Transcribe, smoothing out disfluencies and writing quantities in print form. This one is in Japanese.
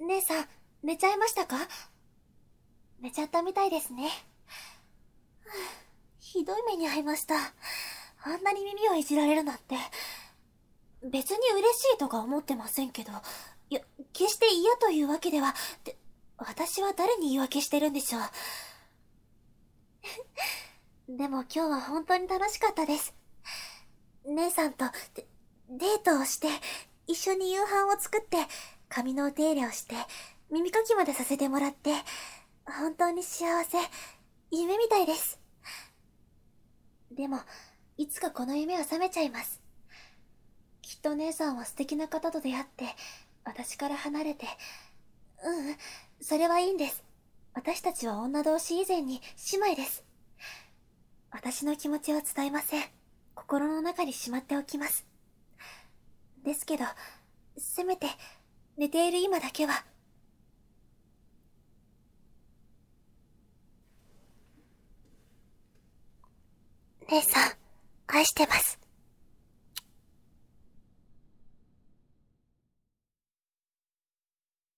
姉さん、寝ちゃいましたか？寝ちゃったみたいですね。ひどい目に遭いました。あんなに耳をいじられるなんて。別に嬉しいとか思ってませんけど、いや、決して嫌というわけでは、私は誰に言い訳してるんでしょう。でも今日は本当に楽しかったです。姉さんとデートをして、一緒に夕飯を作って、髪のお手入れをして、耳かきまでさせてもらって、本当に幸せ、夢みたいです。でも、いつかこの夢は覚めちゃいます。きっと姉さんは素敵な方と出会って、私から離れて、それはいいんです。私たちは女同士以前に姉妹です。私の気持ちを伝えません。心の中にしまっておきます。ですけど、せめて、寝ている今だけは。姉さん、愛してます。